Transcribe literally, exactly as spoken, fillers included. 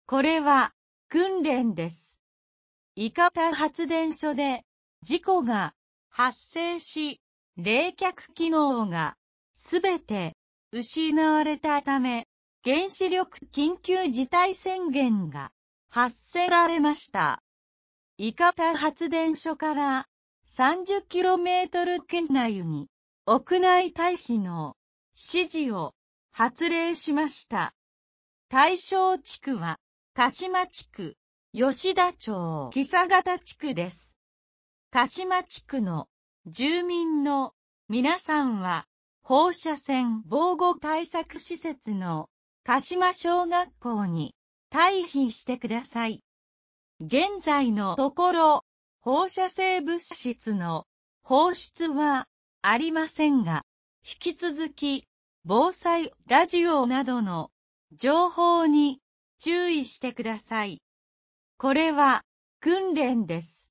これは訓練です。伊方発電所で事故が発生し、冷却機能がすべて失われたため、原子力緊急事態宣言が発せられました。伊方発電所から さんじゅっキロメートル 圏内に屋内退避の指示を発令しました。対象地区は鹿島地区、吉田町、木佐方地区です。鹿島地区の住民の皆さんは放射線防護対策施設の鹿島小学校に退避してください。現在のところ、放射性物質の放出はありませんが、引き続き防災ラジオなどの情報に注意してください。これは訓練です。